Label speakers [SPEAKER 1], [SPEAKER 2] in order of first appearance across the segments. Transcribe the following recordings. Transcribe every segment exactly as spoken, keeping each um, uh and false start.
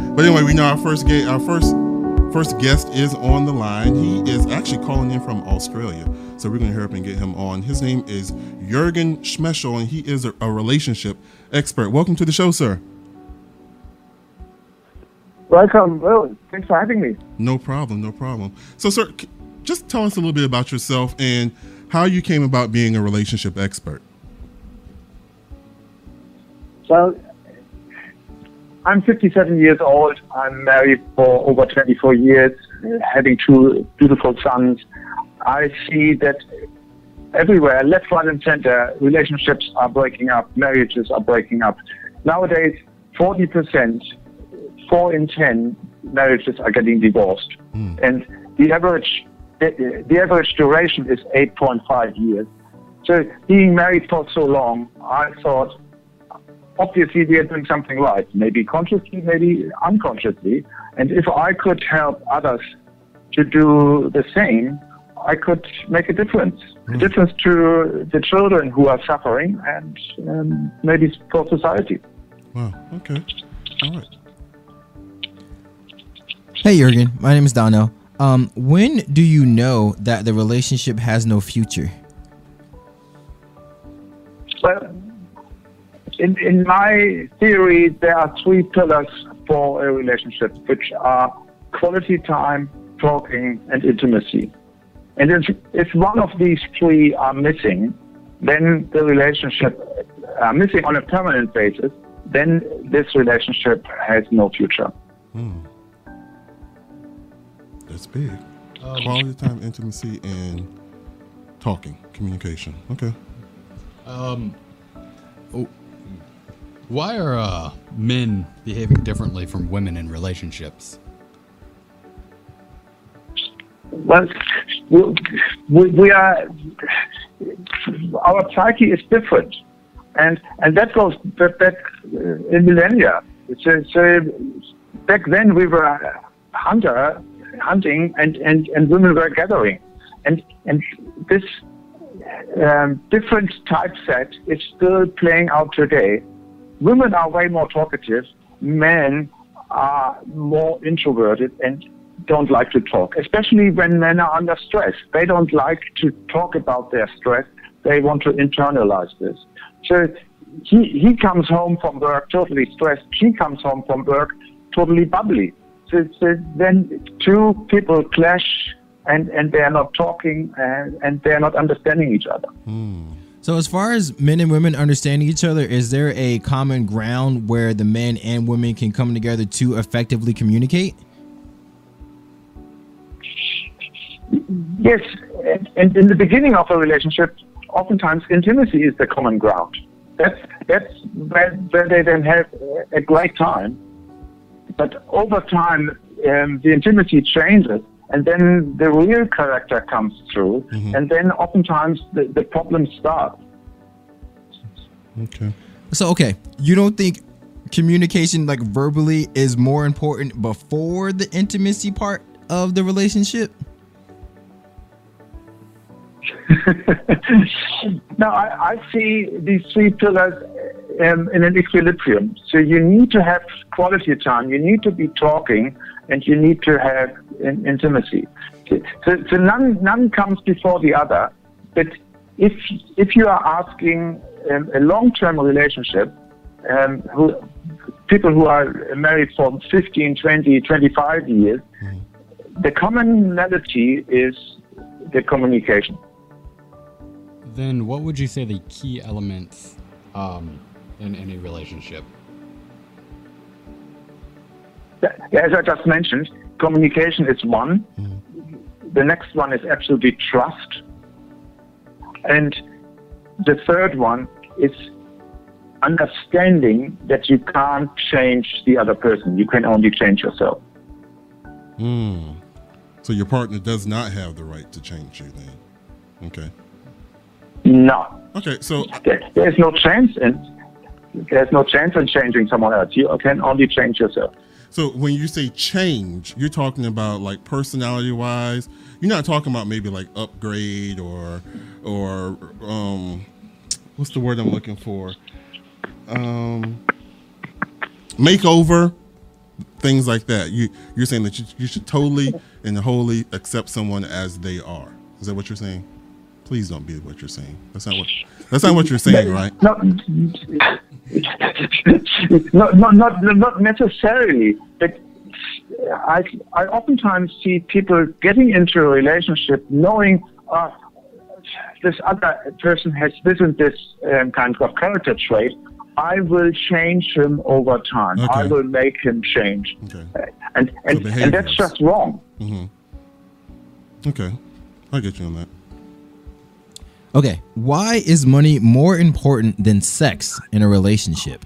[SPEAKER 1] But anyway, we know our first ga- our first first guest is on the line. He is actually calling in from Australia, so we're going to hurry up and get him on. His name is Jürgen Schmeschel, and he is a, a relationship expert. Welcome to the show, sir.
[SPEAKER 2] Welcome. Well, thanks for having me.
[SPEAKER 1] No problem, no problem. So, sir, c- just tell us a little bit about yourself and how you came about being a relationship expert.
[SPEAKER 2] Well, I'm fifty-seven years old. I'm married for over twenty-four years, having two beautiful sons. I see that everywhere, left, right, and center, relationships are breaking up, marriages are breaking up. Nowadays, forty percent, four in ten marriages are getting divorced. Mm. And the average, the, the average duration is eight point five years. So being married for so long, I thought, obviously we are doing something right, maybe consciously, maybe unconsciously. And if I could help others to do the same, I could make a difference. Mm. A difference to the children who are suffering and um, maybe for society.
[SPEAKER 1] Wow, okay. All right.
[SPEAKER 3] Hey, Jürgen. My name is Donnell. Um, when do you know that the relationship has no future?
[SPEAKER 2] Well, in, in my theory, there are three pillars for a relationship, which are quality time, talking, and intimacy. And if, if one of these three are missing, then the relationship, uh, missing on a permanent basis, then this relationship has no future.
[SPEAKER 1] Hmm. That's big. Um, Quality time, intimacy, and talking, communication. Okay.
[SPEAKER 4] Um, why are uh, men behaving differently from women in relationships?
[SPEAKER 2] Well, we, we are, our psyche is different. And and that goes back in millennia. So, so back then we were hunter, hunting, and, and, and women were gathering. And and this um, different typeset is still playing out today. Women are way more talkative. Men are more introverted and don't like to talk, especially when men are under stress. They don't like to talk about their stress. They want to internalize this. So he he comes home from work totally stressed. She comes home from work totally bubbly. So, so then two people clash and, and they're not talking and, and they're not understanding each other.
[SPEAKER 1] Hmm.
[SPEAKER 3] So as far as men and women understanding each other, is there a common ground where the men and women can come together to effectively communicate?
[SPEAKER 2] Yes, and, and in the beginning of a relationship, oftentimes intimacy is the common ground. That's that's where, where they then have a great time. But over time, um, the intimacy changes, and then the real character comes through, mm-hmm. and then oftentimes the, the problems start.
[SPEAKER 1] Okay.
[SPEAKER 3] So, okay, you don't think communication, like verbally, is more important before the intimacy part of the relationship?
[SPEAKER 2] No, I, I see these three pillars um, in an equilibrium. So you need to have quality time, you need to be talking, and you need to have in, intimacy. So, so none, none comes before the other. But if if you are asking um, a long-term relationship, um, who, people who are married for fifteen, twenty, twenty-five years, mm. the commonality is the communication.
[SPEAKER 4] Then what would you say the key elements um, in any relationship?
[SPEAKER 2] As I just mentioned, communication is one.
[SPEAKER 1] Mm-hmm.
[SPEAKER 2] The next one is absolutely trust. And the third one is understanding that you can't change the other person. You can only change yourself.
[SPEAKER 1] Mm. So your partner does not have the right to change you then? Okay.
[SPEAKER 2] No.
[SPEAKER 1] Okay, so
[SPEAKER 2] there, there's no chance in there's no chance in changing someone else. You can only change yourself.
[SPEAKER 1] So when you say change, you're talking about like personality-wise. You're not talking about maybe like upgrade or or um, what's the word I'm looking for? Um, makeover. things like that. You you're saying that you, you should totally and wholly accept someone as they are. Is that what you're saying? Please don't be what you're saying. That's not what that's not what you're saying, right?
[SPEAKER 2] Not, not, not, not, not necessarily. But I, I oftentimes see people getting into a relationship knowing uh, this other person has this and this um, kind of character trait. I will change him over time.
[SPEAKER 1] Okay.
[SPEAKER 2] I will make him change.
[SPEAKER 1] Okay.
[SPEAKER 2] And and,
[SPEAKER 1] So
[SPEAKER 2] and that's just wrong.
[SPEAKER 1] Mm-hmm. Okay. I get you on that.
[SPEAKER 3] Okay, why is money more important than sex in a relationship?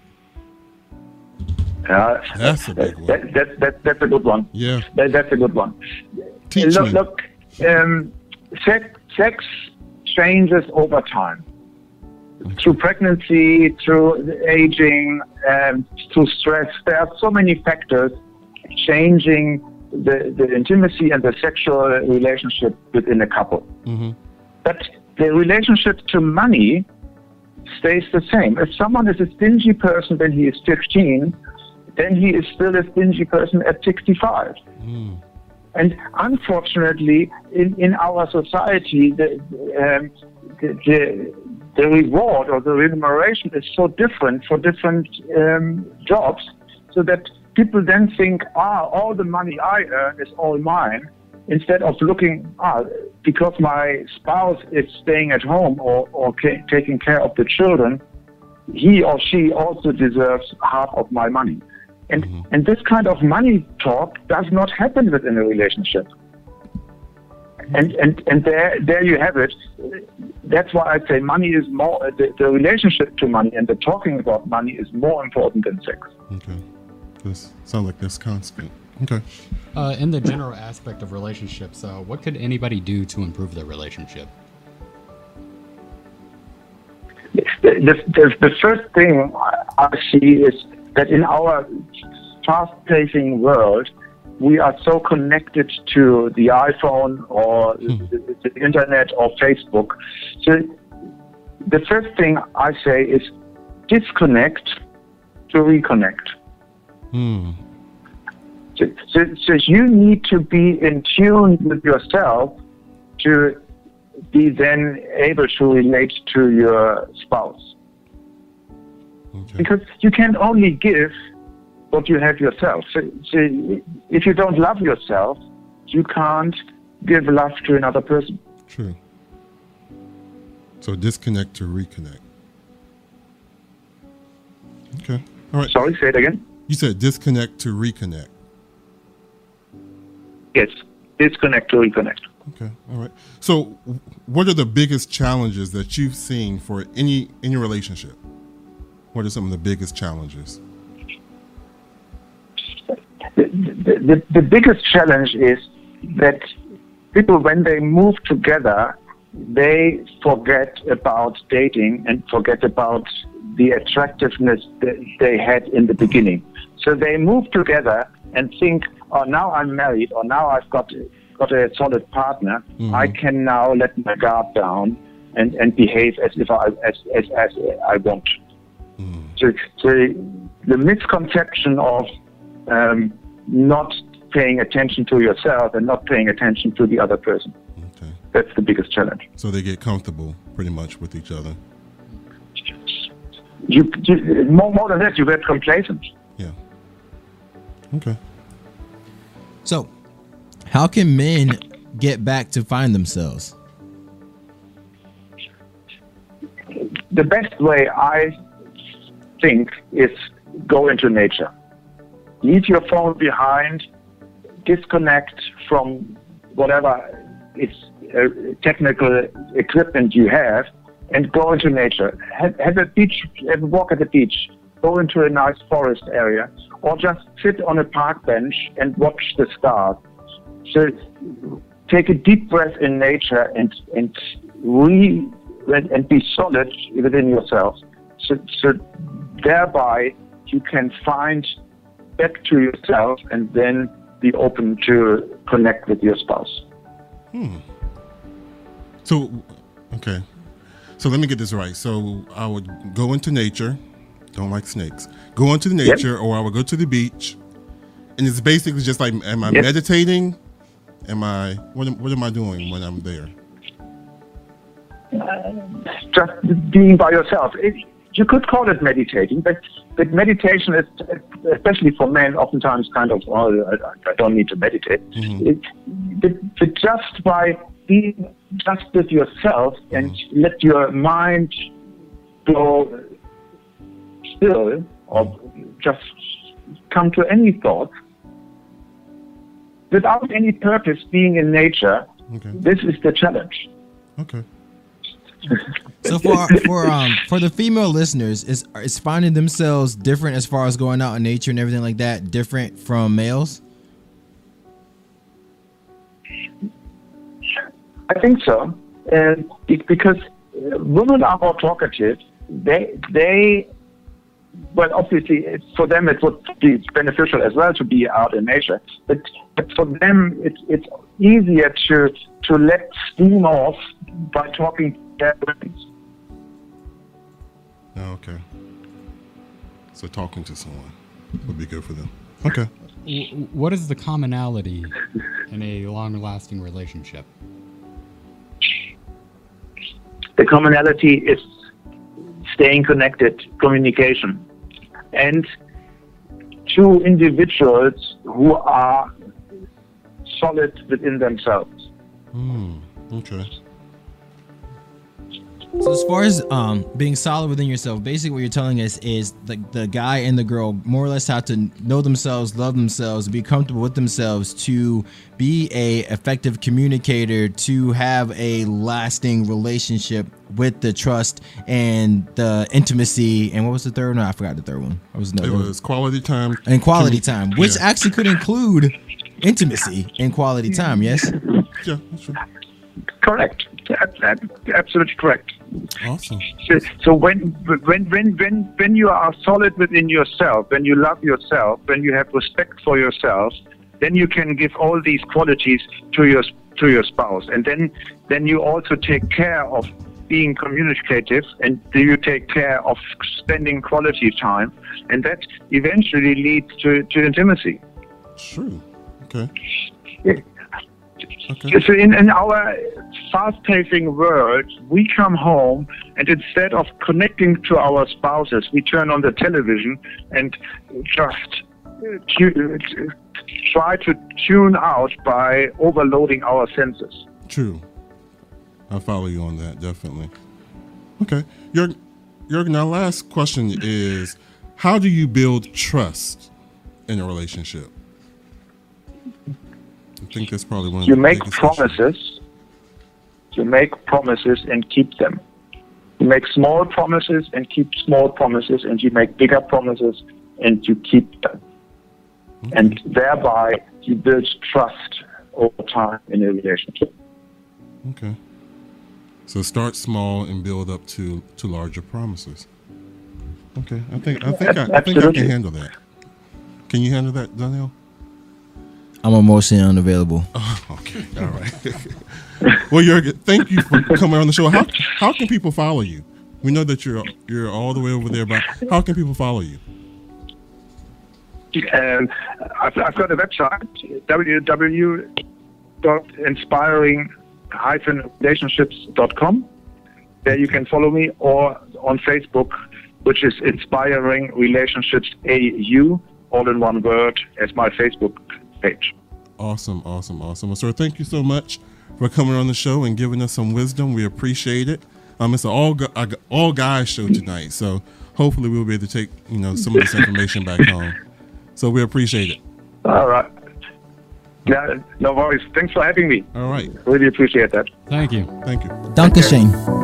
[SPEAKER 2] Uh,
[SPEAKER 1] That's a big one.
[SPEAKER 2] That, that, that, that's a good one.
[SPEAKER 1] Yeah.
[SPEAKER 2] That, that's a good one.
[SPEAKER 1] Teach
[SPEAKER 2] look,
[SPEAKER 1] me.
[SPEAKER 2] look um, sex, sex changes over time. Through pregnancy, through aging, um, through stress. There are so many factors changing the, the intimacy and the sexual relationship within a couple.
[SPEAKER 1] Mm-hmm.
[SPEAKER 2] But the relationship to money stays the same. If someone is a stingy person when he is fifteen, then he is still a stingy person at sixty-five.
[SPEAKER 1] Mm.
[SPEAKER 2] And unfortunately, in, in our society, the, um, the, the, the reward or the remuneration is so different for different um, jobs, so that people then think, ah, all the money I earn is all mine, instead of looking, ah, because my spouse is staying at home or, or ca- taking care of the children, he or she also deserves half of my money. And
[SPEAKER 1] Mm-hmm.
[SPEAKER 2] and this kind of money talk does not happen within a relationship. And and, and there there you have it. That's why I say money is more, the, the relationship to money and the talking about money is more important than sex.
[SPEAKER 1] Okay. This sounds like this constant. Okay.
[SPEAKER 4] Uh, in the general aspect of relationships, uh, what could anybody do to improve their relationship?
[SPEAKER 2] The, the, the, the first thing I see is that in our fast-pacing world, we are so connected to the iPhone or
[SPEAKER 1] Hmm.
[SPEAKER 2] the, the internet or Facebook. So the first thing I say is disconnect to reconnect.
[SPEAKER 1] Hmm.
[SPEAKER 2] So, so, so you need to be in tune with yourself to be then able to relate to your spouse.
[SPEAKER 1] Okay.
[SPEAKER 2] Because you can only give what you have yourself. So, so if you don't love yourself, you can't give love to another person.
[SPEAKER 1] True. So disconnect to reconnect. Okay. All right.
[SPEAKER 2] Sorry, say it again.
[SPEAKER 1] You said disconnect to reconnect.
[SPEAKER 2] Yes, disconnect to reconnect.
[SPEAKER 1] Okay. All right. So what are the biggest challenges that you've seen for any any relationship? What are some of the biggest challenges?
[SPEAKER 2] The, the, the, the biggest challenge is that people, when they move together, they forget about dating and forget about the attractiveness that they had in the beginning. So they move together and think, oh, now I'm married, or now I've got got a solid partner.
[SPEAKER 1] Mhm.
[SPEAKER 2] I can now let my guard down and, and behave as if I as as, as I want.
[SPEAKER 1] Mm.
[SPEAKER 2] So, so the misconception of um, not paying attention to yourself and not paying attention to the other person.
[SPEAKER 1] Okay.
[SPEAKER 2] That's the biggest challenge.
[SPEAKER 1] So they get comfortable pretty much with each other.
[SPEAKER 2] You, you more, more than that, you get complacent.
[SPEAKER 1] Yeah. Okay.
[SPEAKER 3] So, how can men get back to find themselves?
[SPEAKER 2] The best way, I think, is go into nature. Leave your phone behind, disconnect from whatever it's uh, technical equipment you have, and go into nature. Have, have a beach, have a walk at the beach. Go into a nice forest area, or just sit on a park bench and watch the stars. So take a deep breath in nature and and re and, and be solid within yourself. So, so thereby you can find back to yourself and then be open to connect with your spouse.
[SPEAKER 1] Hmm. So, okay. So let me get this right. So I would go into nature. Don't like snakes. Go into nature, or I would go to the beach And it's basically just like, am I
[SPEAKER 2] Yes.
[SPEAKER 1] meditating? Am I, what am, what am I doing when I'm there?
[SPEAKER 2] Just being by yourself. It, you could call it meditating, but, but meditation is, especially for men, oftentimes kind of, oh, I, I don't need to meditate.
[SPEAKER 1] Mm-hmm.
[SPEAKER 2] It, but, but just by being just with yourself and
[SPEAKER 1] Mm-hmm.
[SPEAKER 2] let your mind go still or just come to any thought without any purpose, being in nature,
[SPEAKER 1] Okay.
[SPEAKER 2] this is the challenge.
[SPEAKER 1] Okay.
[SPEAKER 3] So for for um for the female listeners, is is finding themselves different as far as going out in nature and everything like that different from males?
[SPEAKER 2] I think so, and it, because uh, women are more talkative, they they well obviously it's, for them it would be beneficial as well to be out in nature, but but for them it's it's easier to to let steam off by talking to their friends.
[SPEAKER 1] Oh, okay. So talking to someone would be good for them. Okay.
[SPEAKER 4] W- What is the commonality in a long-lasting relationship?
[SPEAKER 2] The commonality is staying connected, communication, and two individuals who are solid within themselves.
[SPEAKER 1] Hmm. Okay.
[SPEAKER 3] So as far as um being solid within yourself, basically what you're telling us is the the guy and the girl more or less have to know themselves, love themselves, be comfortable with themselves to be a effective communicator, to have a lasting relationship with the trust and the intimacy. And what was the third one? I forgot the third one. What was
[SPEAKER 1] It
[SPEAKER 3] another one?
[SPEAKER 1] was quality time.
[SPEAKER 3] And quality time, which
[SPEAKER 1] Yeah.
[SPEAKER 3] actually could include intimacy and quality time. Yes.
[SPEAKER 1] Yeah, that's true.
[SPEAKER 2] Correct. That's, that's absolutely correct.
[SPEAKER 1] Awesome.
[SPEAKER 2] So, so when when when when when you are solid within yourself, when you love yourself, when you have respect for yourself, then you can give all these qualities to your to your spouse, and then then you also take care of being communicative, and you take care of spending quality time, and that eventually leads to, to intimacy.
[SPEAKER 1] True. Okay.
[SPEAKER 2] Yeah.
[SPEAKER 1] Okay.
[SPEAKER 2] So in, in our fast-pacing world, we come home and instead of connecting to our spouses, we turn on the television and just uh, tu- try to tune out by overloading our senses.
[SPEAKER 1] True. I follow you on that, definitely. Okay. Jürgen, Jürgen, our last question is, how do you build trust in a relationship? I think that's probably one of
[SPEAKER 2] You
[SPEAKER 1] the
[SPEAKER 2] make
[SPEAKER 1] biggest issues.
[SPEAKER 2] promises. You make promises and keep them. You make small promises and keep small promises, and you make bigger promises and you keep them.
[SPEAKER 1] Okay.
[SPEAKER 2] And thereby you build trust over time in a relationship.
[SPEAKER 1] Okay. So start small and build up to, to larger promises. Okay. I think I think I, I think I
[SPEAKER 2] Absolutely.
[SPEAKER 1] can handle that. Can you handle that, Daniel?
[SPEAKER 3] I'm emotionally unavailable.
[SPEAKER 1] Oh, okay. All right. Well, Jürgen, thank you for coming on the show. How how can people follow you? We know that you're you're all the way over there, but how can people follow you?
[SPEAKER 2] Um, I've, I've got a website, w w w dot inspiring dash relationships dot com. There you can follow me, or on Facebook, which is Inspiring Relationships A U, all in one word, as my Facebook page.
[SPEAKER 1] Awesome, awesome, awesome. Well, sir, thank you so much for coming on the show and giving us some wisdom. We appreciate it. Um, it's an all gu- a all guys show tonight, so hopefully we'll be able to take you know some of this information back home. So we appreciate it.
[SPEAKER 2] All right. Yeah, no worries. Thanks for having me.
[SPEAKER 1] All right,
[SPEAKER 2] Really appreciate that.
[SPEAKER 4] Thank you.
[SPEAKER 1] thank you.
[SPEAKER 3] Dankeschön.